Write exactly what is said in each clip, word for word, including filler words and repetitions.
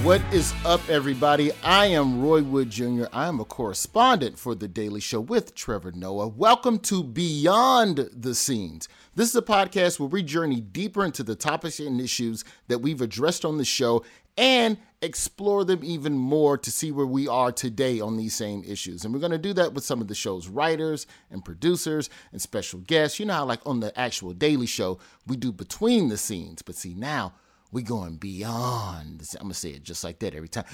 What is up, everybody? I am Roy Wood Junior I am a correspondent for The Daily Show with Trevor Noah. Welcome to Beyond the Scenes. This is a podcast where we journey deeper into the topics and issues that we've addressed on the show and explore them even more to see where we are today on these same issues. And we're going to do that with some of the show's writers and producers and special guests. You know how, like, on the actual Daily Show, we do between the scenes. But see, now we're going beyond. I'm going to say it just like that every time.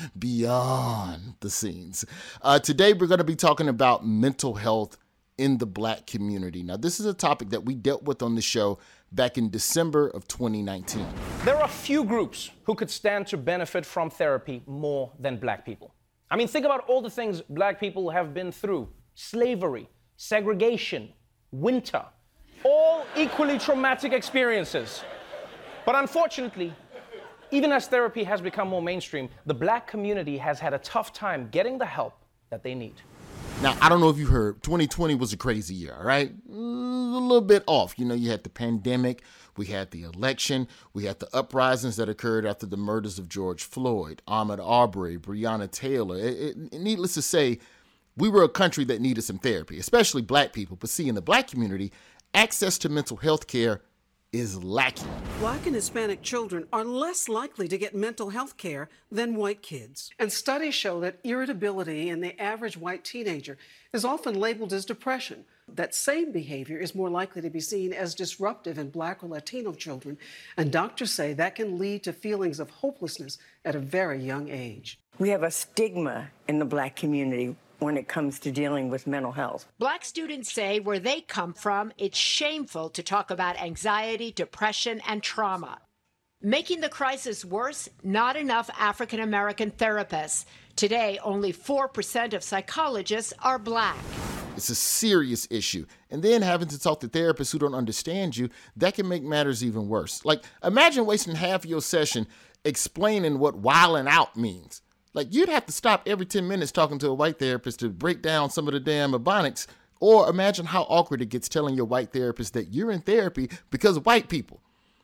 Beyond the scenes. Uh, today, we're going to be talking about mental health in the Black community. Now, this is a topic that we dealt with on the show back in December of twenty nineteen. There are few groups who could stand to benefit from therapy more than Black people. I mean, think about all the things Black people have been through. Slavery, segregation, winter, all equally traumatic experiences. But unfortunately, even as therapy has become more mainstream, the Black community has had a tough time getting the help that they need. Now, I don't know if you heard, twenty twenty was a crazy year, all right? A little bit off. You know, you had the pandemic, we had the election, we had the uprisings that occurred after the murders of George Floyd, Ahmaud Arbery, Breonna Taylor. It, it, needless to say, we were a country that needed some therapy, especially Black people. But see, in the Black community, access to mental health care is lacking. Black and Hispanic children are less likely to get mental health care than white kids. And studies show that irritability in the average white teenager is often labeled as depression. That same behavior is more likely to be seen as disruptive in Black or Latino children, and doctors say that can lead to feelings of hopelessness at a very young age. We have a stigma in the Black community when it comes to dealing with mental health. Black students say where they come from, it's shameful to talk about anxiety, depression, and trauma. Making the crisis worse, not enough African American therapists. Today, only four percent of psychologists are Black. It's a serious issue. And then having to talk to therapists who don't understand you, that can make matters even worse. Like, imagine wasting half of your session explaining what wilding out means. Like, you'd have to stop every ten minutes talking to a white therapist to break down some of the damn ebonics. Or imagine how awkward it gets telling your white therapist that you're in therapy because of white people.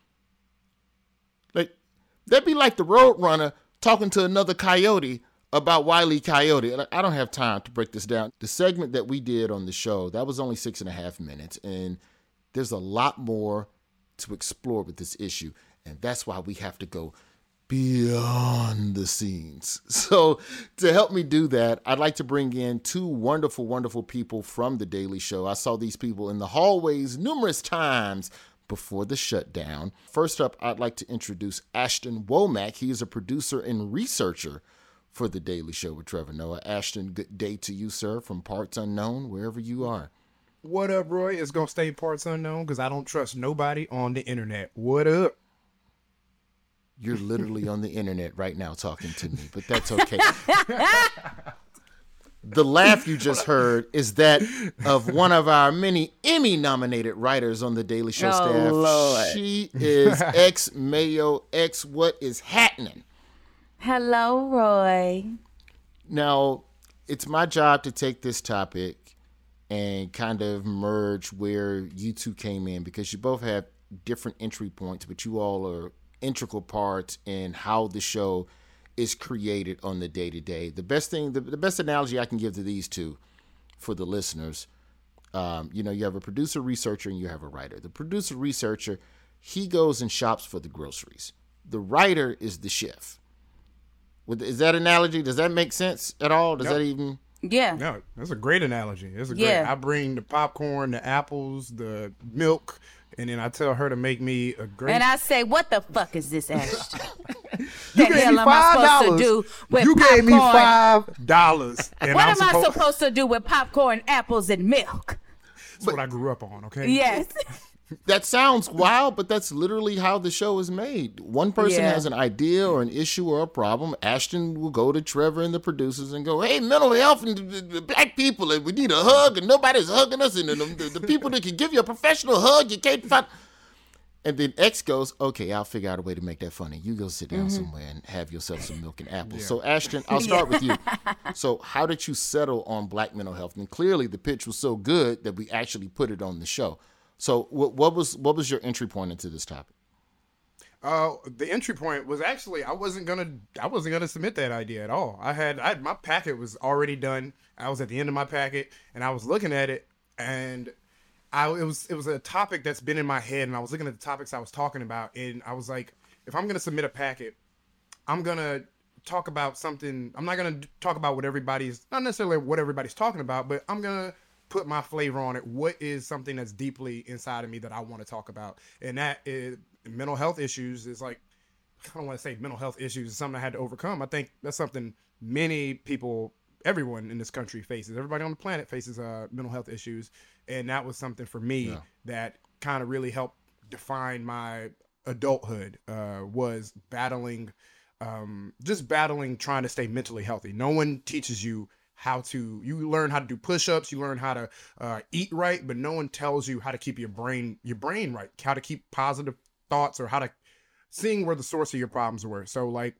Like, that'd be like the Roadrunner talking to another coyote about Wile E. Coyote. Like, I don't have time to break this down. The segment that we did on the show, that was only six and a half minutes. And there's a lot more to explore with this issue. And that's why we have to go beyond the scenes. So to help me do that, I'd like to bring in two wonderful, wonderful people from The Daily Show. I saw these people in the hallways numerous times before the shutdown. First up, I'd like to introduce Ashton Womack. He is a producer and researcher for The Daily Show with Trevor Noah. Ashton, good day to you, sir, from Parts Unknown, wherever you are. What up, Roy? It's going to stay Parts Unknown because I don't trust nobody on the internet. What up? You're literally on the internet right now talking to me, but that's okay. The laugh you just heard is that of one of our many Emmy-nominated writers on the Daily Show Oh, staff. Lord. She is ex-Mayo, ex-what is happening. Hello, Roy. Now, it's my job to take this topic and kind of merge where you two came in, because you both have different entry points, but you all are integral parts in how the show is created on the day-to-day. The best thing, the, the best analogy I can give to these two for the listeners, um, you know, you have a producer researcher and you have a writer. The producer researcher, he goes and shops for the groceries. The writer is the chef. With, is that analogy? Does that make sense at all? Does Yep. that even? Yeah. No, that's a great analogy. That's a Yeah. great. I bring the popcorn, the apples, the milk, and then I tell her to make me a great. And I say, what the fuck is this, Ashton? you the gave hell me am I five supposed to dollars. do with You gave me popcorn? five dollars. And What I'm am supposed, I supposed to do with popcorn, apples, and milk? That's what I grew up on. Okay. Yes. That sounds wild, but that's literally how the show is made. One person Yeah. has an idea or an issue or a problem. Ashton will go to Trevor and the producers and go, hey, mental health and the, the Black people, and we need a hug, and nobody's hugging us. And the, the, the people that can give you a professional hug, you can't find. And then X goes, okay, I'll figure out a way to make that funny. You go sit down mm-hmm. somewhere and have yourself some milk and apples. Yeah. So, Ashton, I'll start with you. So how did you settle on Black mental health? And clearly the pitch was so good that we actually put it on the show. So what, what was what was your entry point into this topic? Uh, the entry point was actually I wasn't gonna I wasn't gonna submit that idea at all. I had I had my packet was already done. I was at the end of my packet and I was looking at it, and I it was it was a topic that's been in my head, and I was looking at the topics I was talking about, and I was like, if I'm gonna submit a packet, I'm gonna talk about something. I'm not gonna talk about what everybody's not necessarily what everybody's talking about, but I'm gonna put my flavor on it. What is something that's deeply inside of me that I want to talk about, and that is mental health issues. Is like, I don't want to say mental health issues is something I had to overcome. I think that's something many people, everyone in this country faces. Everybody on the planet faces uh, mental health issues, and that was something for me yeah. that kind of really helped define my adulthood. Uh, was battling, um, just battling, trying to stay mentally healthy. No one teaches you how to. You learn how to do push-ups, you learn how to uh, eat right, but no one tells you how to keep your brain, your brain right, how to keep positive thoughts, or how to seeing where the source of your problems were. So like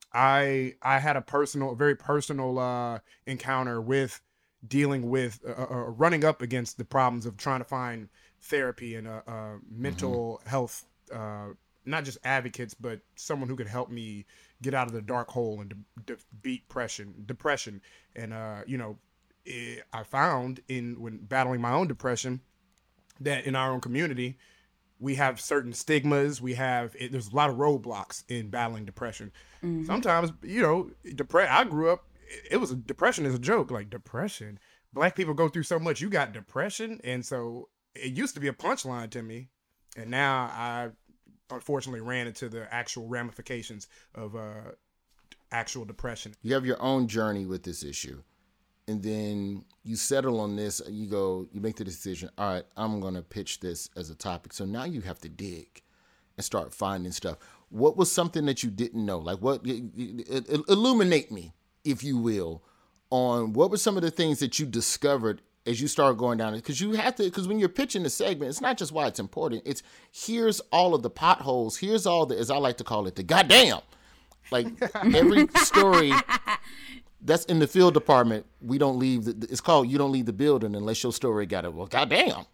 I I had a personal, very personal uh, encounter with dealing with uh, uh, running up against the problems of trying to find therapy and uh, uh, mental mm-hmm. health, uh, not just advocates, but someone who could help me get out of the dark hole and de- de- beat depression, depression. And, uh, you know, it, I found in when battling my own depression that in our own community, we have certain stigmas. We have, it, there's a lot of roadblocks in battling depression. Mm-hmm. Sometimes, you know, depre- I grew up, it, it was a depression is a joke, like depression. Black people go through so much. You got depression. And so it used to be a punchline to me. And now I unfortunately ran into the actual ramifications of uh, actual depression. You have your own journey with this issue. And then you settle on this, you go, you make the decision, all right, I'm going to pitch this as a topic. So now you have to dig and start finding stuff. What was something that you didn't know? Like what, illuminate me, if you will, on what were some of the things that you discovered as you start going down it? Because you have to, because when you're pitching a segment, it's not just why it's important. It's here's all of the potholes. Here's all the, as I like to call it, the goddamn. Like every story that's in the field department, we don't leave. The, it's called you don't leave the building unless your story got it. Well, goddamn.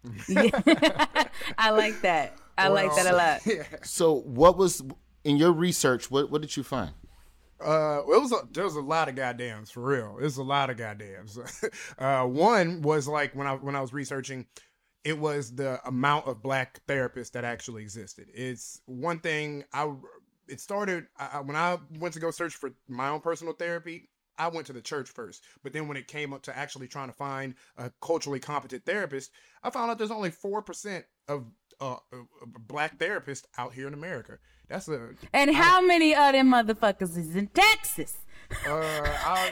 I like that. I well, like that a lot. Yeah. So, what was in your research? What what did you find? Uh, it was a, there was a lot of goddams for real. There's a lot of goddams. uh, one was like when I when I was researching, it was the amount of Black therapists that actually existed. It's one thing. I it started I, when I went to go search for my own personal therapy. I went to the church first, but then when it came up to actually trying to find a culturally competent therapist, I found out there's only four percent of uh, Black therapists out here in America. That's a and how I, many of them motherfuckers is in Texas? Uh,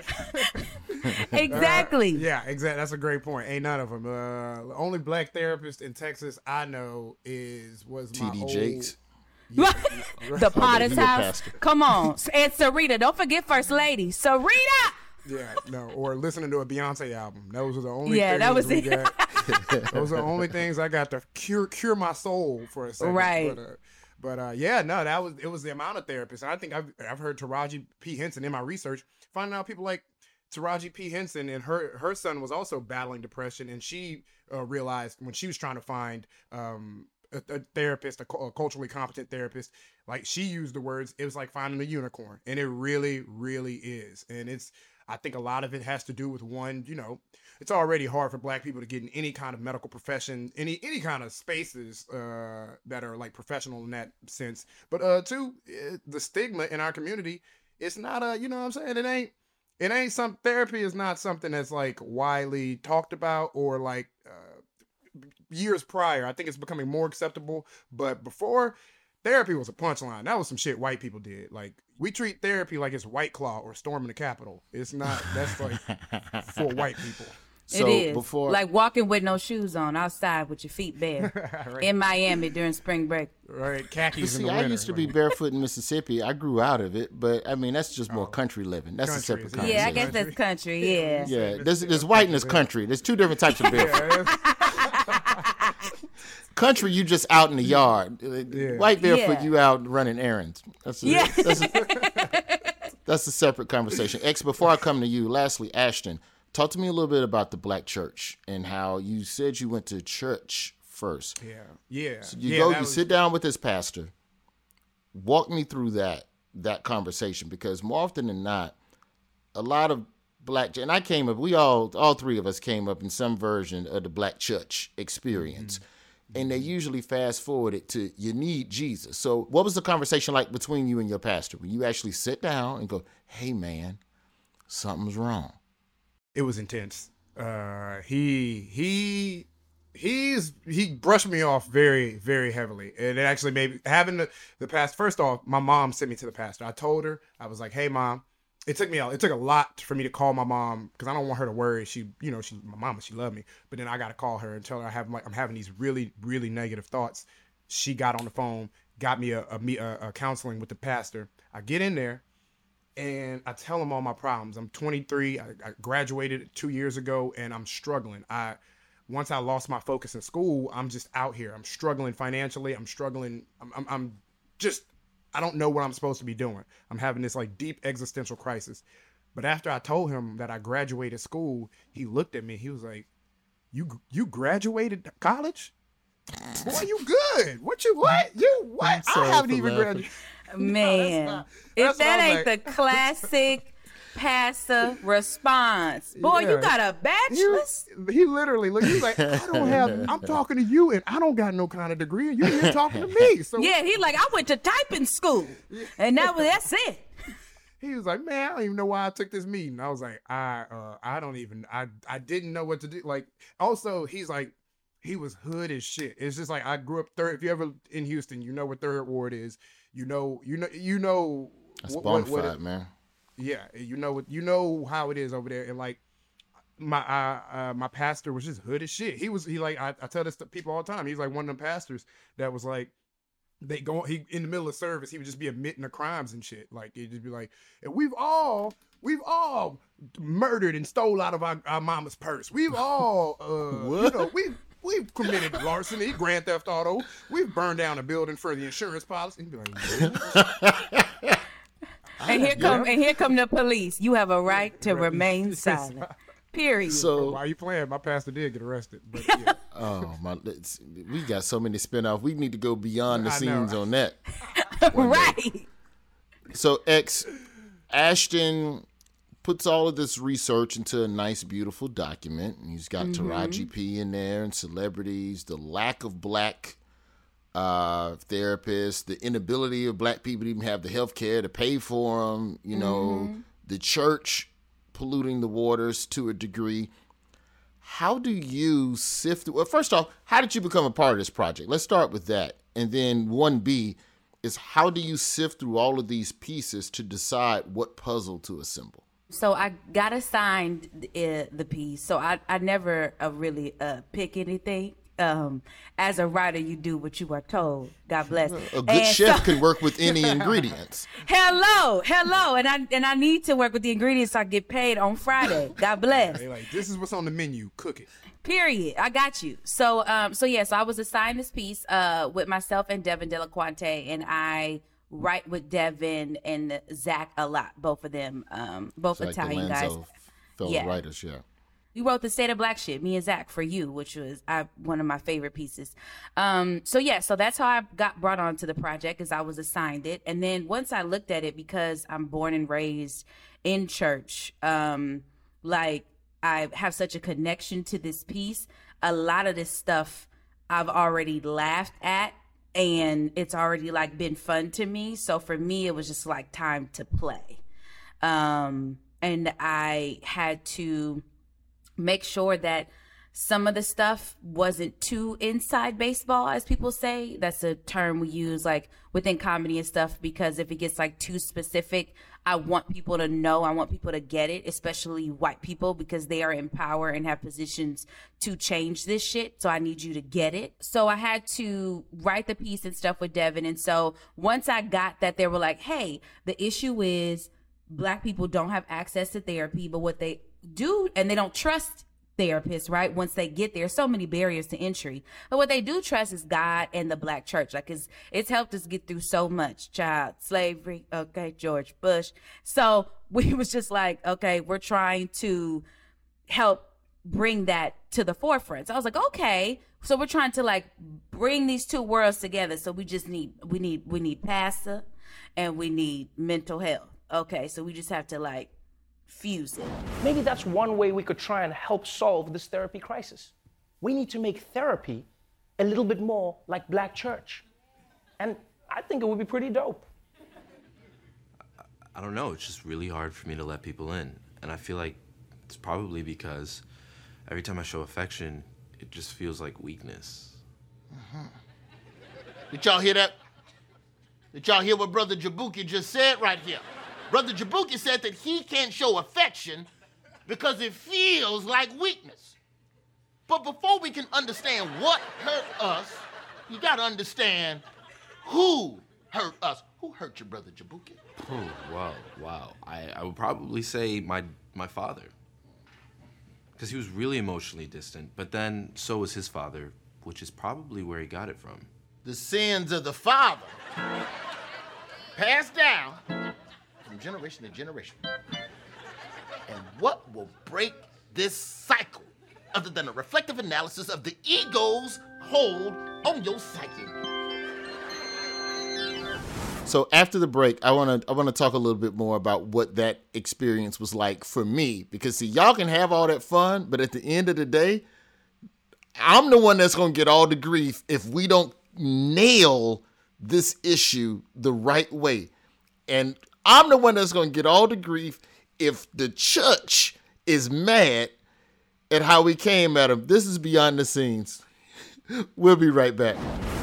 exactly. Uh, yeah, exactly. That's a great point. Ain't none of them. Uh, the only Black therapist in Texas I know is was T my D old, Jakes. Yeah, the Potter's house. Come on, and Sarita. Don't forget First Lady, Sarita. Yeah, no, or listening to a Beyonce album. Those are the only yeah, things that was we it. got. Those are the only things I got to cure cure my soul for a second. Right. But, uh, but uh, yeah, no, that was it was the amount of therapists. And I think I've I've heard Taraji P. Henson in my research, finding out people like Taraji P. Henson and her her son was also battling depression, and she uh, realized when she was trying to find um, a, a therapist, a, a culturally competent therapist, like she used the words, it was like finding a unicorn, and it really, really is. And it's, I think a lot of it has to do with one, you know, it's already hard for Black people to get in any kind of medical profession, any any kind of spaces uh, that are like professional in that sense. But uh, two, it, the stigma in our community, it's not a, you know what I'm saying? It ain't, it ain't some therapy is not something that's like widely talked about or like uh, years prior. I think it's becoming more acceptable, but before, therapy was a punchline. That was some shit white people did. Like, we treat therapy like it's White Claw or storming the Capitol. It's not. That's like for white people. So it is before, like walking with no shoes on outside with your feet bare right. in Miami during spring break. Right, khakis see, in the I winter. used to right. be barefoot in Mississippi. I grew out of it, but I mean that's just more oh. country living. That's country, a separate yeah. conversation. Yeah, I guess that's country. Yeah, yeah. There's, there's white and there's country. There's two different types of barefoot. Country, you just out in the yard. Yeah. White barefoot, yeah. you out running errands. That's a, yeah. that's, a, that's a separate conversation. X, before I come to you, lastly, Ashton, talk to me a little bit about the Black church and how you said you went to church first. Yeah, yeah. So you yeah, go, you was... sit down with this pastor, walk me through that that conversation, because more often than not, a lot of black, and I came up, we all, all three of us came up in some version of the black church experience. Mm-hmm. And they usually fast forward it to, you need Jesus. So what was the conversation like between you and your pastor when you actually sit down and go, hey, man, something's wrong? It was intense. Uh, he, he, he's, he brushed me off very, very heavily. And it actually made, having the, the pastor, first off, my mom sent me to the pastor. I told her, I was like, hey, Mom, it took me a, it took a lot for me to call my mom, because I don't want her to worry. She, you know, she, my mama, she loved me. But then I got to call her and tell her I have like, I'm having these really, really negative thoughts. She got on the phone, got me a, a, a, a counseling with the pastor. I get in there and I tell him all my problems. I'm twenty-three. I, I graduated two years ago and I'm struggling. I, once I lost my focus in school, I'm just out here. I'm struggling financially. I'm struggling. I'm, I'm, I'm just, I don't know what I'm supposed to be doing. I'm having this like deep existential crisis. But after I told him that I graduated school, he looked at me. He was like, you, you graduated college? Boy, you good. What you, what? You, what? I haven't even graduated. Man, no, if that ain't like. the classic pastor response, boy, Yeah. you got a bachelor's? He, he literally looked, he's like, I don't have, I'm talking to you and I don't got no kind of degree. And you here talking to me. So Yeah, he like, I went to typing school. And that was, that's it. he was like, man, I don't even know why I took this meeting. I was like, I, uh, I don't even, I, I didn't know what to do. Like, also, he's like, he was hood as shit. It's just like, I grew up third. If you ever in Houston, you know what Third Ward is. You know, you know, you know. That's what, bona what, fide, what man. Yeah, you know what, you know how it is over there. And like, my uh, uh my pastor was just hood as shit. He was he like I, I tell this to people all the time. He's like one of them pastors that was like, they go he in the middle of service, he would just be admitting the crimes and shit. Like he'd just be like, and we've all we've all murdered and stole out of our, our mama's purse. We've all uh you know we've we've committed larceny, grand theft auto. We've burned down a building for the insurance policy. He'd be like, yeah. And here come and here come the police. You have a right to remain silent. Period. So Why are you playing? My pastor did get arrested. But yeah. oh my, it's, we got so many spinoffs. We need to go beyond the I scenes know. on that. Right. So X, Ashton puts all of this research into a nice, beautiful document. And he's got Mm-hmm. Taraji P in there and celebrities, the lack of black uh, therapists, the inability of black people to even have the health care to pay for them, you know, Mm-hmm. the church polluting the waters to a degree. How do you sift through? Well, first off, how did you become a part of this project? Let's start with that. And then one B is, how do you sift through all of these pieces to decide what puzzle to assemble? So I got assigned uh, the piece. So I, I never uh, really uh, pick anything. Um, as a writer, you do what you are told. God bless. A good And chef so- can work with any ingredients. Hello, hello, and I and I need to work with the ingredients so I get paid on Friday. God bless. They like, this is what's on the menu. Cook it. Period. I got you. So, um, so yes, yeah, so I was assigned this piece, uh, with myself and Devin Delaquante, and I write with Devin and Zach a lot. Both of them, um, both It's like the Italian guys. Lanzo fellow Yeah. writers, yeah. You wrote the State of Black Shit, me and Zach, for you, which was I, one of my favorite pieces. Um, so yeah, so that's how I got brought onto the project, is I was assigned it. And then once I looked at it, because I'm born and raised in church, um, like I have such a connection to this piece, a lot of this stuff I've already laughed at, and it's already like been fun to me. So for me, it was just like time to play. Um, and I had to make sure that some of the stuff wasn't too inside baseball, as people say. That's a term we use like within comedy and stuff, because if it gets like too specific, I want people to know, I want people to get it, especially white people, because they are in power and have positions to change this shit. So I need you to get it. So I had to write the piece and stuff with Devin. And so once I got that, they were like, hey, the issue is Black people don't have access to therapy, but what they do, and they don't trust therapists, right? Once they get there, so many barriers to entry. But what they do trust is God and the Black church. Like, it's, it's helped us get through so much. Child slavery, okay, George Bush. So we was just like, okay, we're trying to help bring that to the forefront. So I was like, okay, so we're trying to like bring these two worlds together. So we just need we need we need pastor and we need mental health. Okay, so we just have to like fuse it. Maybe that's one way we could try and help solve this therapy crisis. We need to make therapy a little bit more like Black church. And I think it would be pretty dope. I don't know, it's just really hard for me to let people in. And I feel like it's probably because every time I show affection, it just feels like weakness. Mm-hmm. Did y'all hear that? Did y'all hear what Brother Jaboukie just said right here? Brother Jaboukie said that he can't show affection because it feels like weakness. But before we can understand what hurt us, you gotta understand who hurt us. Who hurt your Brother Jaboukie? Oh, wow, wow. I, I would probably say my my father. Because he was really emotionally distant, but then so was his father, which is probably where he got it from. The sins of the father passed down from generation to generation. And what will break this cycle other than a reflective analysis of the ego's hold on your psyche? So after the break, I want to I want to talk a little bit more about what that experience was like for me. Because, see, y'all can have all that fun, but at the end of the day, I'm the one that's going to get all the grief if we don't nail this issue the right way. And I'm the one that's going to get all the grief if the church is mad at how we came at him. This is Beyond the Scenes. We'll be right back.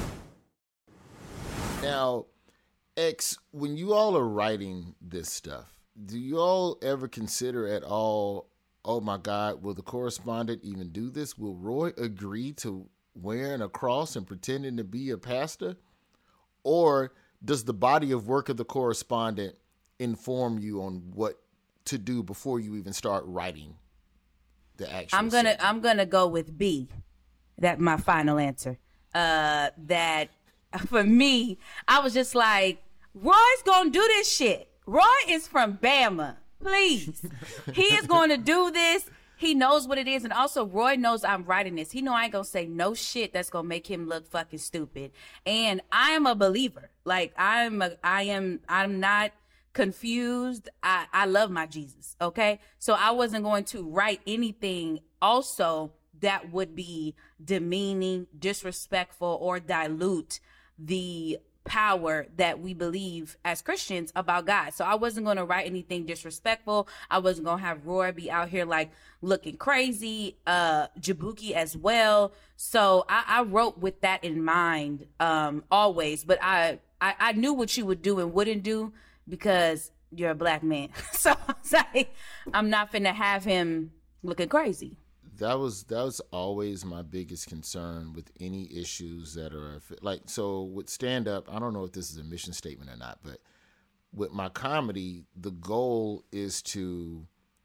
Now, X, when you all are writing this stuff, do you all ever consider at all, oh my God, will the correspondent even do this? Will Roy agree to wearing a cross and pretending to be a pastor? Or does the body of work of the correspondent inform you on what to do before you even start writing the actual I'm gonna segment? I'm gonna go with B. That's my final answer. Uh, that for me, I was just like, Roy's gonna do this shit. Roy is from Bama. Please. He is going to do this. He knows what it is. And also, Roy knows I'm writing this. He know I ain't gonna say no shit that's gonna make him look fucking stupid. And I am a believer. Like, I'm a, I am, I'm not confused. I, I love my Jesus, okay? So I wasn't going to write anything also that would be demeaning, disrespectful, or dilute the power that we believe as Christians about God. So I wasn't going to write anything disrespectful. I wasn't going to have Roy be out here like looking crazy, uh, Jaboukie as well. So I, I wrote with that in mind um, always, but I, I, I knew what you would do and wouldn't do because you're a Black man. So I was like, I'm not finna have him looking crazy. That was that was always my biggest concern with any issues that are like, so with stand up, I don't know if this is a mission statement or not, but with my comedy, the goal is to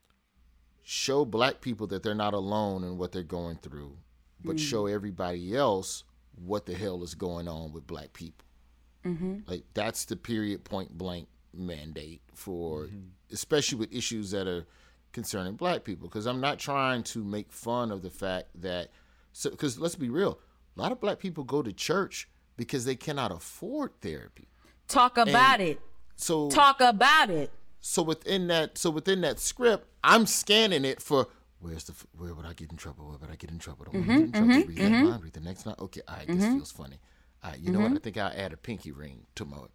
show Black people that they're not alone in what they're going through, but mm. show everybody else what the hell is going on with Black people. Mm-hmm. Like, that's the period point blank mandate for, mm-hmm. especially with issues that are concerning Black people, because I'm not trying to make fun of the fact that, so because let's be real, a lot of Black people go to church because they cannot afford therapy. Talk about and it. So talk about it. So within that, so within that script, I'm scanning it for where's the where would I get in trouble? Where would I get in trouble? Don't mm-hmm, get in trouble. Mm-hmm, read mm-hmm. that line, read the next line. Okay, all right, mm-hmm. this feels funny. All right, you know mm-hmm. what? I think I'll add a pinky ring to my.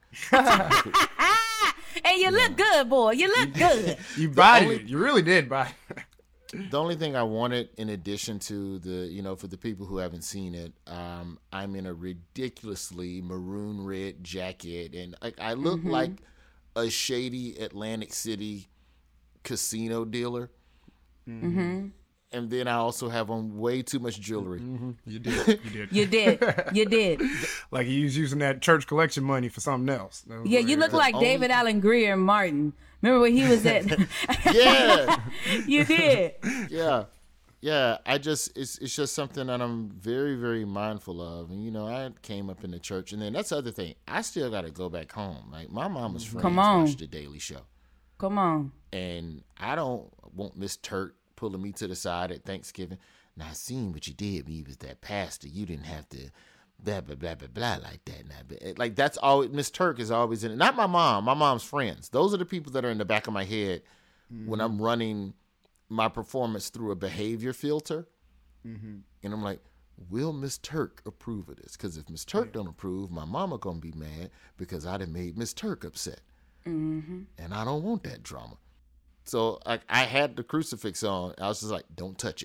And you look good, boy. You look good. You bought it. You really did buy it. The only thing I wanted, in addition to the, you know, for the people who haven't seen it, um, I'm in a ridiculously maroon red jacket, and I, I look mm-hmm. like a shady Atlantic City casino dealer. Mm-hmm. And then I also have on way too much jewelry. Mm-hmm. You did. You did. You did. You did. Like he was using that church collection money for something else. Yeah, you look like only... David Allen Greer and Martin. Remember when he was at? Yeah. You did. Yeah. Yeah. I just, it's it's just something that I'm very, very mindful of. And, you know, I came up in the church. And then that's the other thing. I still got to go back home. Like, my mama's friends Come on. watch The Daily Show. Come on. And I don't want Miss Turt pulling me to the side at Thanksgiving. Now, I seen what you did when you was that pastor. You didn't have to blah, blah, blah, blah, blah like that. Now, like, that's always, Miss Turk is always in it. Not my mom, my mom's friends. Those are the people that are in the back of my head mm-hmm. when I'm running my performance through a behavior filter. Mm-hmm. And I'm like, will Miss Turk approve of this? Because if Miss Turk yeah. don't approve, my mama gonna be mad because I done made Miss Turk upset. Mm-hmm. And I don't want that drama. So I, I had the crucifix on. I was just like, don't touch it.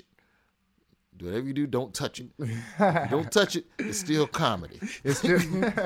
Do whatever you do, don't touch it. Don't touch it. It's still comedy. It's still.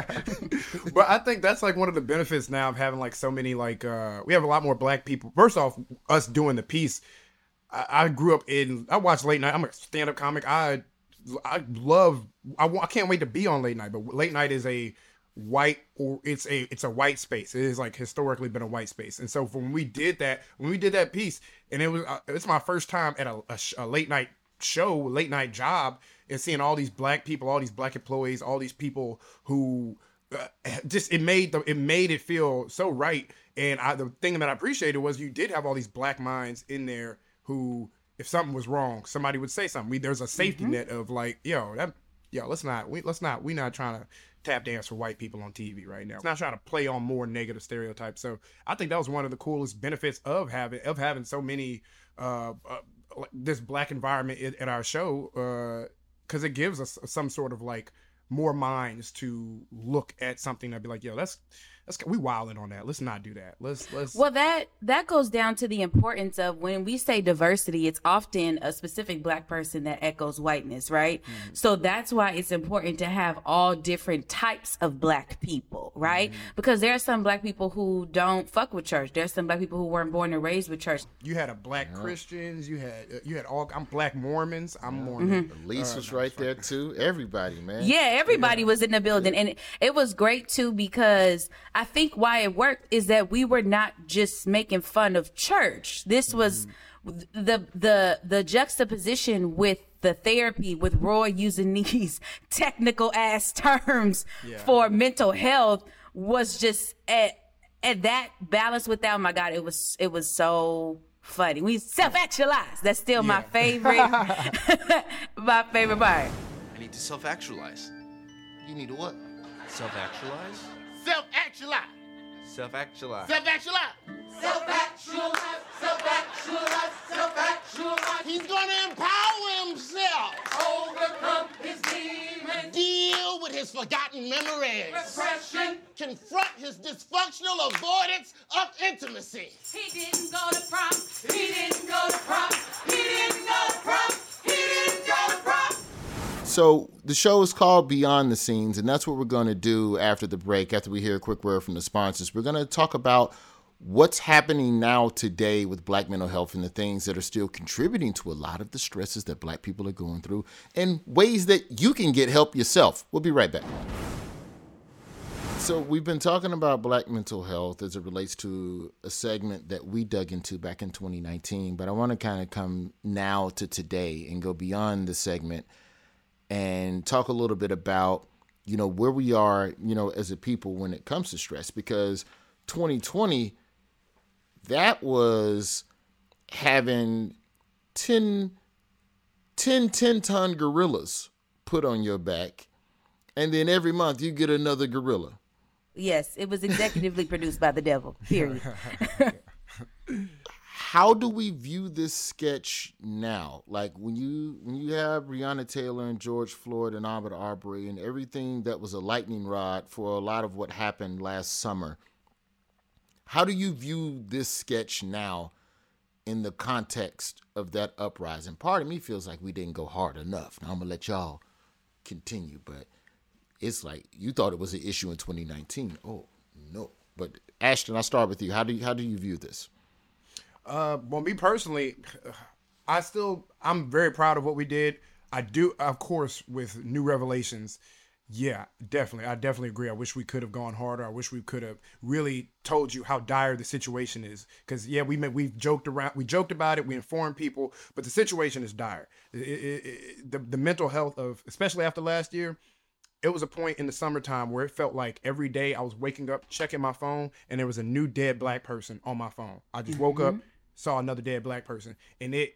But I think that's like one of the benefits now of having like so many like uh, we have a lot more black people. First off, us doing the piece. I, I grew up in. I watch late night. I'm a stand-up comic. I I love. I, I can't wait to be on late night. But late night is a white or it's a it's a white space. It is like historically been a white space. And so when we did that, when we did that piece, and it was uh, it's my first time at a, a, a late night show, late night job, and seeing all these black people, all these black employees, all these people who uh, just it made the it made it feel so right. And I, the thing that I appreciated was you did have all these black minds in there who, if something was wrong, somebody would say something. We, there's a safety mm-hmm. net of like, yo, that, yo, let's not, we, let's not, we not trying to tap dance for white people on T V right now. It's not trying to play on more negative stereotypes. So I think that was one of the coolest benefits of having of having so many uh, uh this black environment in, in our show, because uh, it gives us some sort of like more minds to look at something and be like, yo, that's that's we wilding on that. Let's not do that. Let's let's. Well, that that goes down to the importance of when we say diversity, it's often a specific black person that echoes whiteness, right? Mm-hmm. So that's why it's important to have all different types of black people, right? Mm-hmm. Because there are some black people who don't fuck with church. There's some black people who weren't born and raised with church. You had a black yeah. Christians. You had uh, you had all. I'm black Mormons. I'm yeah. Mormon. Mm-hmm. Elise uh, was right there too. Everybody, man. Yeah, everybody yeah. was in the building, and it, it was great too because I think why it worked is that we were not just making fun of church. This was mm. the the the juxtaposition with the therapy, with Roy using these technical ass terms yeah. for mental health was just at at that balance with that. Oh my God, it was it was so funny. We self-actualize. That's still yeah. my favorite my favorite part. I need to self-actualize. You need to what? Self-actualize? Self-actualize. Self-actualize. Self-actualize. Self-actualize. Self-actualize. Self-actualize. He's gonna empower himself. Overcome his demons. Deal with his forgotten memories. Repression. Confront his dysfunctional avoidance of intimacy. He didn't go to prom. He didn't go to prom. He didn't go to prom. He didn't go to prom. So the show is called Beyond the Scenes, and that's what we're going to do after the break, after we hear a quick word from the sponsors. We're going to talk about what's happening now today with black mental health and the things that are still contributing to a lot of the stresses that black people are going through and ways that you can get help yourself. We'll be right back. So we've been talking about black mental health as it relates to a segment that we dug into back in twenty nineteen, but I want to kind of come now to today and go beyond the segment and talk a little bit about, you know, where we are, you know, as a people when it comes to stress, because twenty twenty, that was having ten, ten, ten ton gorillas put on your back. And then every month you get another gorilla. Yes, it was executively produced by the devil, period. How do we view this sketch now? Like when you when you have Breonna Taylor and George Floyd and Ahmaud Arbery and everything that was a lightning rod for a lot of what happened last summer, how do you view this sketch now in the context of that uprising? Part of me feels like we didn't go hard enough. Now I'm going to let y'all continue, but it's like you thought it was an issue in twenty nineteen. Oh, no. But Ashton, I'll start with you. How do you, how do you view this? Uh, well, me personally, I still, I'm very proud of what we did. I do, of course, with new revelations. Yeah, definitely. I definitely agree. I wish we could have gone harder. I wish we could have really told you how dire the situation is. Because, yeah, we we've joked around, we joked about it, we informed people, but the situation is dire. It, it, it, the, the mental health of, especially after last year, it was a point in the summertime where it felt like every day I was waking up, checking my phone, and there was a new dead black person on my phone. I just mm-hmm. woke up, saw another dead black person, and it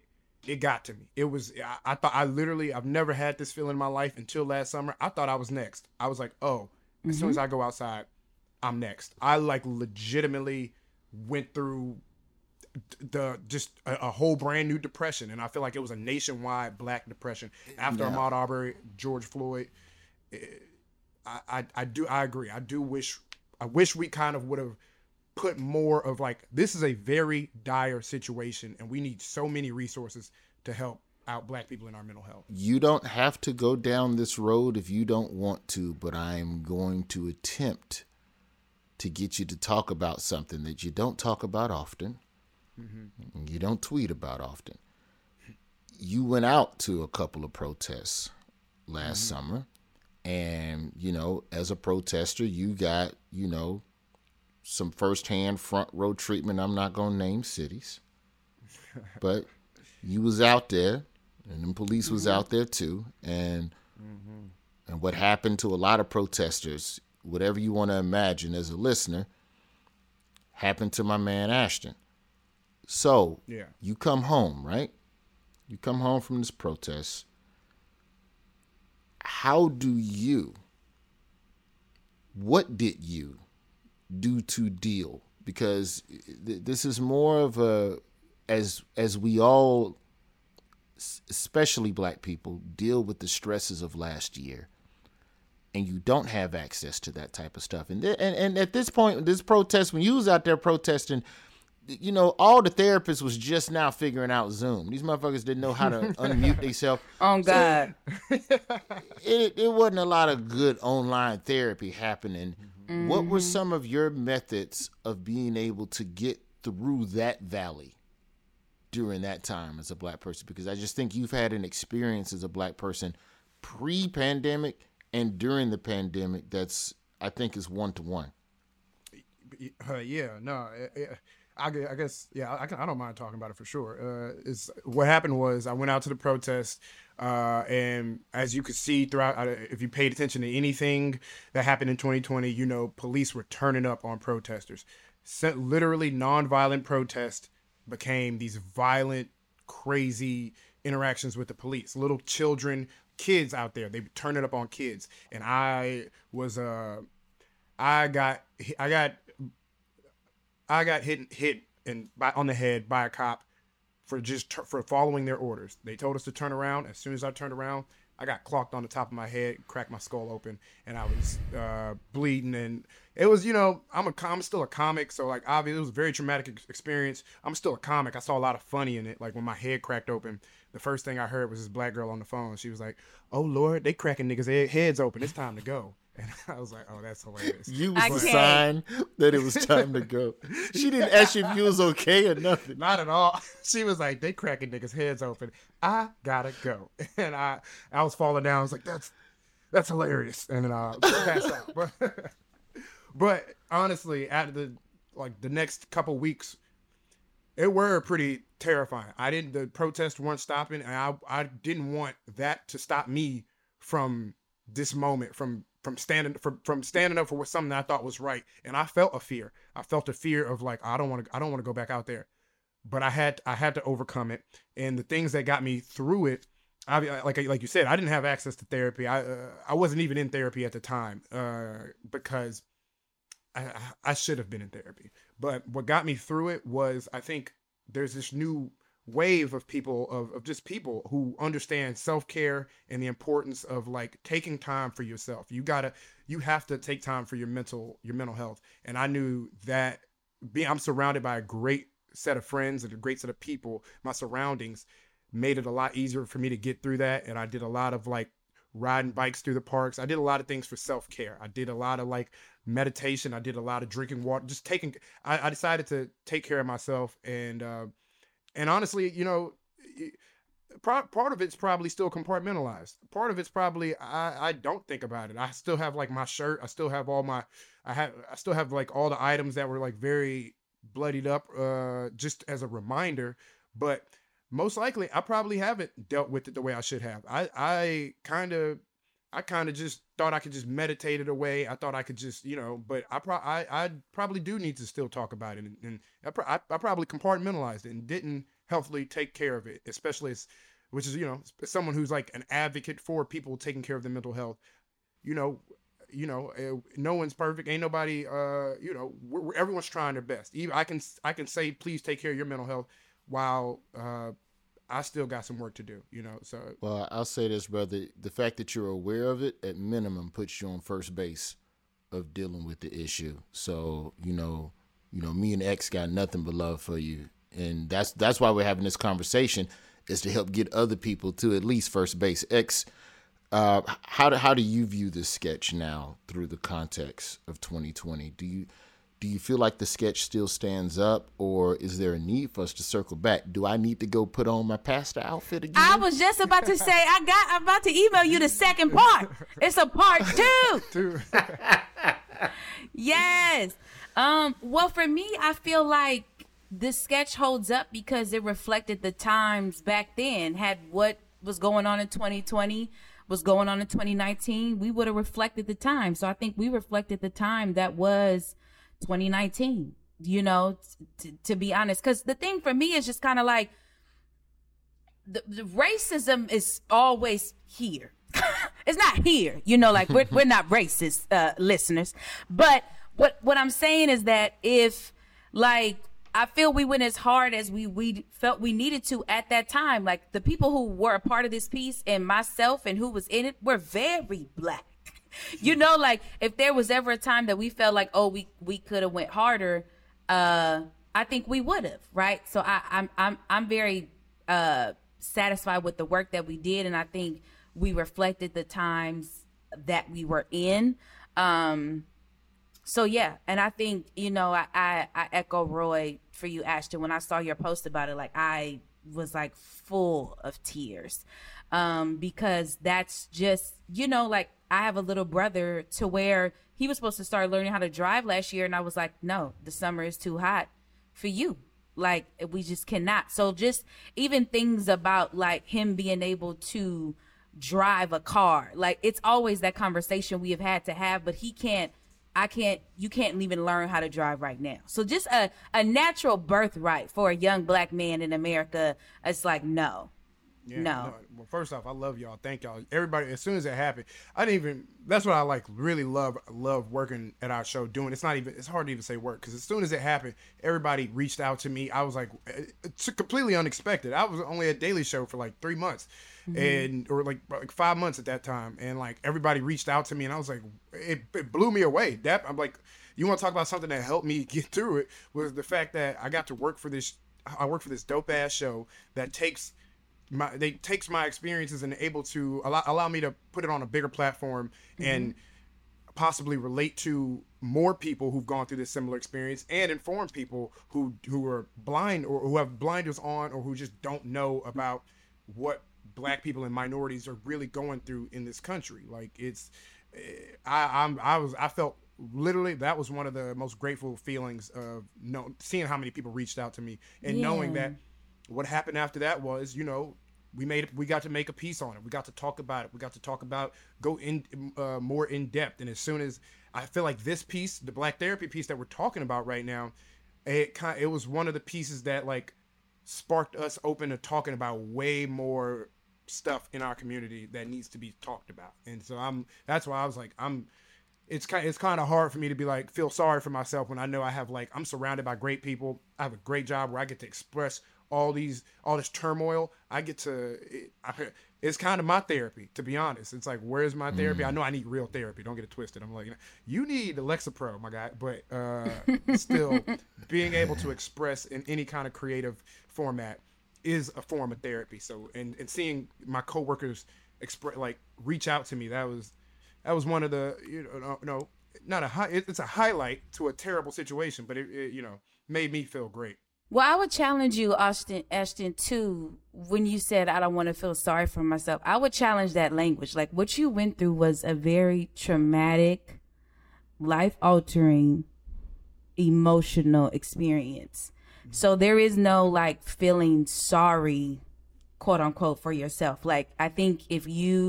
it got to me. It was, I, I thought, I literally, I've never had this feeling in my life until last summer. I thought I was next. I was like, oh, as Mm-hmm. soon as I go outside, I'm next. I like legitimately went through the just a, a whole brand new depression, and I feel like it was a nationwide Black depression after Yeah. Ahmaud Arbery, George Floyd. I, I I do I agree. I do wish I wish we kind of would have put more of like, this is a very dire situation, and we need so many resources to help out Black people in our mental health. You don't have to go down this road if you don't want to, but I'm going to attempt to get you to talk about something that you don't talk about often, and you don't tweet about often. You went out to a couple of protests last summer, and, you know, as a protester, you got, you know, some firsthand front row treatment. I'm not going to name cities, but you was out there, and the police was out there too. And and what happened to a lot of protesters, whatever you want to imagine as a listener, happened to my man Ashton. So Yeah. you come home, right? You come home from this protest. How do you, what did you do to deal? Because th- this is more of a, as as we all, s- especially Black people, deal with the stresses of last year, and you don't have access to that type of stuff. And th- and, and at this point, this protest, when you was out there protesting, you know, all the therapists was just now figuring out Zoom. These motherfuckers didn't know how to unmute themselves. Oh God. It, it wasn't a lot of good online therapy happening. What were some of your methods of being able to get through that valley during that time as a Black person? Because I just think you've had an experience as a Black person pre-pandemic and during the pandemic that's, I think, is one-to-one. Uh, yeah, no, uh, uh, I, gue- I guess, yeah, I, can, I don't mind talking about it for sure. Uh, it's, what happened was I went out to the protest, uh, and as you could see throughout, uh, if you paid attention to anything that happened in twenty twenty, you know, police were turning up on protesters. So, literally, nonviolent protest became these violent, crazy interactions with the police. Little children, kids out there, they turn it up on kids, and I was, uh, I got, I got. I got hit hit and by on the head by a cop for just t- for following their orders. They told us to turn around. As soon as I turned around, I got clocked on the top of my head, cracked my skull open, and I was uh, bleeding. And it was, you know, I'm a I'm still a comic, so like obviously it was a very traumatic ex- experience. I'm still a comic. I saw a lot of funny in it. Like when my head cracked open, the first thing I heard was this Black girl on the phone. She was like, "Oh Lord, they cracking niggas' head- heads open. It's time to go." And I was like, "Oh, that's hilarious." You was I the can't. sign that it was time to go. She didn't ask you if you was okay or nothing. Not at all. She was like, "They cracking niggas' heads open. I gotta go." And I, I was falling down. I was like, "That's, that's hilarious." And then I passed out. But, but honestly, at the like the next couple weeks, it were pretty terrifying. I didn't. The protests weren't stopping, and I, I didn't want that to stop me from this moment, from from standing from from standing up for what something I thought was right. And I felt a fear. I felt a fear of like, I don't want to I don't want to go back out there. But I had I had to overcome it. And the things that got me through it, I like like you said, I didn't have access to therapy. I uh, I wasn't even in therapy at the time uh, because I I should have been in therapy. But what got me through it was, I think there's this new wave of people of, of just people who understand self-care and the importance of like taking time for yourself. You gotta, you have to take time for your mental, your mental health. And I knew that being, I'm surrounded by a great set of friends and a great set of people. My surroundings made it a lot easier for me to get through that. And I did a lot of like riding bikes through the parks. I did a lot of things for self-care. I did a lot of like meditation. I did a lot of drinking water, just taking, I, I decided to take care of myself. And, uh, And honestly, you know, part of it's probably still compartmentalized. Part of it's probably I, I don't think about it. I still have like my shirt. I still have all my I have I still have like all the items that were like very bloodied up, uh, just as a reminder. But most likely, I probably haven't dealt with it the way I should have. I I kind of I kind of just thought I could just meditate it away. I thought I could just, you know, but I, pro- I, I probably do need to still talk about it. And, and I, pro- I, I probably compartmentalized it and didn't healthily take care of it, especially as, which is, you know, as someone who's like an advocate for people taking care of their mental health. You know, you know, uh, no one's perfect. Ain't nobody, uh, you know, we're, we're, everyone's trying their best. Even I can, I can say, please take care of your mental health while, uh, I still got some work to do, you know, so. Well, I'll say this, brother. The fact that you're aware of it, at minimum, puts you on first base of dealing with the issue. So, you know, you know, me and X got nothing but love for you. And that's that's why we're having this conversation, is to help get other people to at least first base. X, uh, how do, how do you view this sketch now through the context of twenty twenty? Do you do you feel like the sketch still stands up, or is there a need for us to circle back? Do I need to go put on my pastor outfit again? I was just about to say, I got, I'm about to email you the second part. It's a part two. Yes. Um, well, for me, I feel like the sketch holds up because it reflected the times back then. Had what was going on in twenty twenty was going on in twenty nineteen, we would have reflected the time. So I think we reflected the time that was twenty nineteen, you know, t- t- to be honest. Because the thing for me is just kind of like, the, the racism is always here. It's not here, you know, like we're, we're not racist, uh, listeners. But what, what I'm saying is that if, like, I feel we went as hard as we, we felt we needed to at that time. Like, the people who were a part of this piece and myself and who was in it were very Black. You know, like, if there was ever a time that we felt like, oh, we, we could have went harder, uh, I think we would have, right? So I, I'm I'm I'm very uh, satisfied with the work that we did, and I think we reflected the times that we were in. Um, so yeah, and I think, you know, I, I I echo Roy for you, Ashton. When I saw your post about it, like, I was like full of tears, um, because that's just, you know, like, I have a little brother to where he was supposed to start learning how to drive last year. And I was like, no, the summer is too hot for you. Like, we just cannot. So just even things about like him being able to drive a car, like, it's always that conversation we have had to have, but he can't, I can't, you can't even learn how to drive right now. So just a, a natural birthright for a young Black man in America. It's like, no. Yeah, no. no. Well, first off, I love y'all. Thank y'all. Everybody, as soon as it happened, I didn't even, that's what I like, really love, love working at our show, doing, it's not even, it's hard to even say work, because as soon as it happened, everybody reached out to me. I was like, it's completely unexpected. I was only at Daily Show for like three months mm-hmm. and, or like, like five months at that time. And like, everybody reached out to me and I was like, it, it blew me away. That, I'm like, you want to talk about something that helped me get through it, was the fact that I got to work for this, I work for this dope ass show that takes My, they takes my experiences and able to allow, allow me to put it on a bigger platform mm-hmm. and possibly relate to more people who've gone through this similar experience, and inform people who who are blind or who have blinders on, or who just don't know about what Black people and minorities are really going through in this country. Like, it's, I I'm I was I felt literally that was one of the most grateful feelings of know, seeing how many people reached out to me, and yeah. knowing that what happened after that was, you know, we made we got to make a piece on it. We got to talk about it. We got to talk about, go in uh, more in depth. And as soon as I feel like this piece, the Black therapy piece that we're talking about right now, it kind it was one of the pieces that like sparked us open to talking about way more stuff in our community that needs to be talked about. And so I'm that's why I was like I'm. It's kind it's kind of hard for me to be like feel sorry for myself when I know I have like I'm surrounded by great people. I have a great job where I get to express all these all this turmoil. I get to it, I, it's kind of my therapy, to be honest. It's like, where's my therapy? Mm. I know I need real therapy, don't get it twisted. I'm like, you need Lexapro, my guy. But uh still being able to express in any kind of creative format is a form of therapy. So and and seeing my coworkers express like reach out to me, that was that was one of the, you know, no not a high it's a highlight to a terrible situation, but it, it you know made me feel great. Well, I would challenge you, Ashton, Ashton, too, when you said, I don't want to feel sorry for myself. I would challenge that language. Like, what you went through was a very traumatic, life-altering, emotional experience. Mm-hmm. So there is no, like, feeling sorry, quote unquote, for yourself. Like, I think if you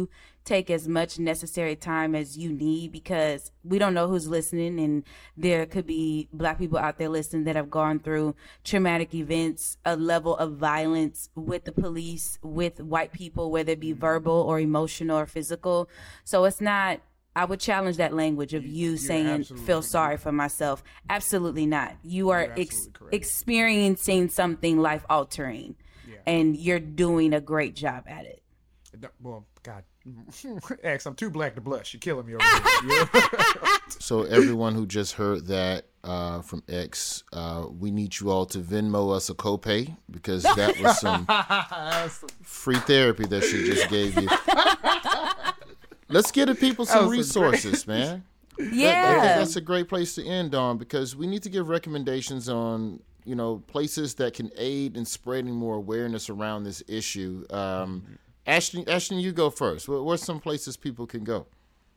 take as much necessary time as you need, because we don't know who's listening, and there could be Black people out there listening that have gone through traumatic events, a level of violence with the police, with white people, whether it be verbal or emotional or physical. So it's not, I would challenge that language of you You're saying, feel sorry for myself. Absolutely not. You are ex- experiencing something life altering, yeah. and you're doing a great job at it. Well, God, X, I'm too black to blush. You're killing me over here. So everyone who just heard that uh, from X, uh, we need you all to Venmo us a copay, because that was some free therapy that she just gave you. Let's give the people some resources, man. Yeah. That, that, that's a great place to end on, because we need to give recommendations on, you know, places that can aid in spreading more awareness around this issue. Um, Ashton, Ashton, you go first. Where, where's some places people can go?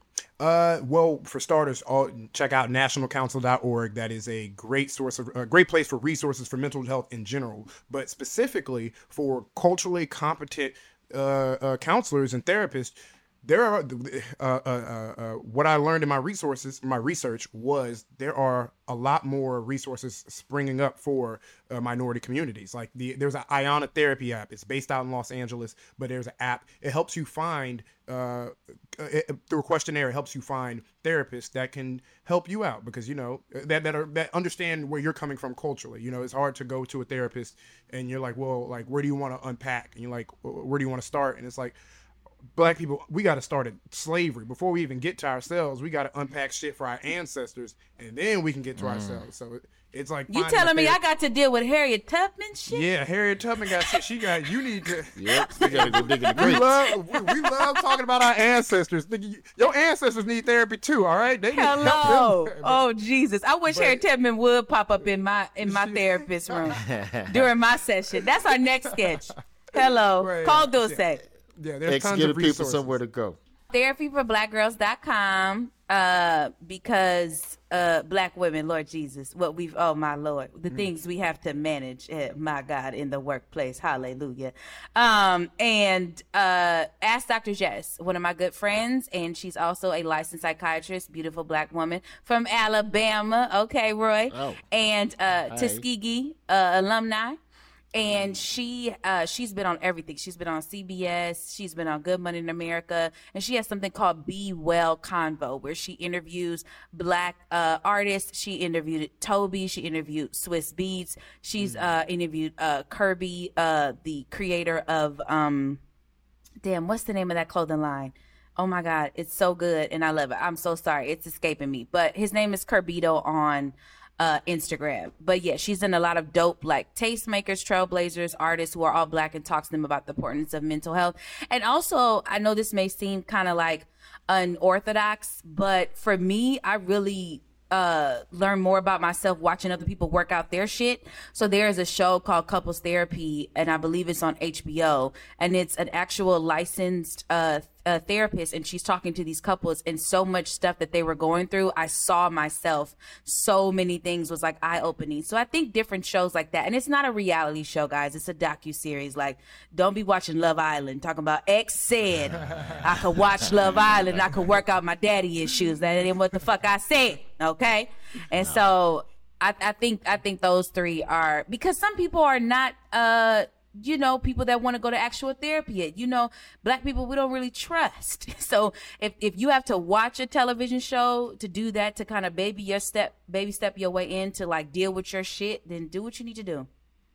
Uh, well, for starters, all, check out national council dot org. That is a great source of a great place for resources for mental health in general, but specifically for culturally competent uh, uh, counselors and therapists. There are uh, uh, uh, uh, what I learned in my resources, my research was there are a lot more resources springing up for uh, minority communities. Like the there's an Iona Therapy app. It's based out in Los Angeles, but there's an app. It helps you find uh, it, through a questionnaire. It helps you find therapists that can help you out, because you know that that are that understand where you're coming from culturally. You know, it's hard to go to a therapist and you're like, well, like where do you want to unpack? And you're like, where do you want to start? And it's like, Black people, we got to start at slavery before we even get to ourselves. We got to unpack shit for our ancestors, and then we can get to mm. ourselves. So it, it's like you telling me I got to deal with Harriet Tubman shit? Yeah, Harriet Tubman got shit. She got. You need to. Yep, we gotta go dig in the we crates. love we, we love talking about our ancestors. Your ancestors need therapy too. All right, they need hello. Help them. Oh Jesus, I wish but, Harriet Tubman would pop up in my in my therapist room during my session. That's our next sketch. Hello, right, call Dulce. Yeah. Yeah, there's X, tons give of the resources. people somewhere to go. therapy for black girls dot com, uh, because uh, Black women, Lord Jesus, what we've, oh my Lord, the mm. things we have to manage, eh, my God, in the workplace, hallelujah. Um, and uh, Ask Doctor Jess, one of my good friends, and she's also a licensed psychiatrist, beautiful Black woman from Alabama, okay, Roy, oh. and uh, Tuskegee uh, alumni. And she uh, she's been on everything. She's been on C B S. She's been on Good Morning America. And she has something called Be Well Convo, where she interviews Black uh, artists. She interviewed Toby. She interviewed Swiss Beats. She's uh, interviewed uh, Kirby, uh, the creator of, um, damn, what's the name of that clothing line? Oh, my God. It's so good, and I love it. I'm so sorry. It's escaping me. But his name is Kirbito on Uh, Instagram. But yeah, she's in a lot of dope like tastemakers, trailblazers, artists who are all Black, and talks to them about the importance of mental health. And also, I know this may seem kind of like unorthodox, but for me, I really uh learn more about myself watching other people work out their shit. So there's a show called Couples Therapy, and I believe it's on H B O, and it's an actual licensed uh a therapist, and she's talking to these couples, and so much stuff that they were going through, I saw myself. So many things was like eye-opening. So I think different shows like that, and it's not a reality show, guys, it's a docu-series. Like, don't be watching Love Island talking about X said I could watch Love Island, I could work out my daddy issues. That ain't what the fuck I said, okay? And no. so I, I think I think those three are, because some people are not uh you know, people that want to go to actual therapy. You know, Black people, we don't really trust. So if, if you have to watch a television show to do that, to kind of baby your step, baby step your way in to like deal with your shit, then do what you need to do.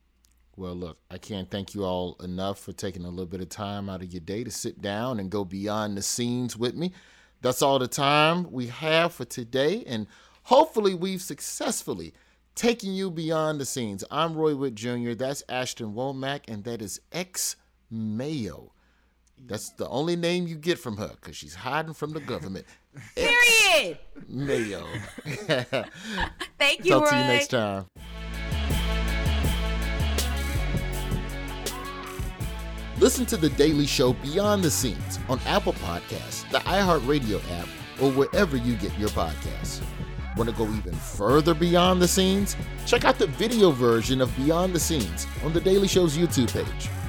Well, look, I can't thank you all enough for taking a little bit of time out of your day to sit down and go behind the scenes with me. That's all the time we have for today, and hopefully we've successfully taking you beyond the scenes. I'm Roy Wood Junior That's Ashton Womack, and that is X Mayo. That's the only name you get from her, because she's hiding from the government. Period. Mayo. Thank you, Talk Roy. to you next time. Listen to The Daily Show Beyond the Scenes on Apple Podcasts, the iHeartRadio app, or wherever you get your podcasts. Want to go even further beyond the scenes? Check out the video version of Beyond the Scenes on The Daily Show's YouTube page.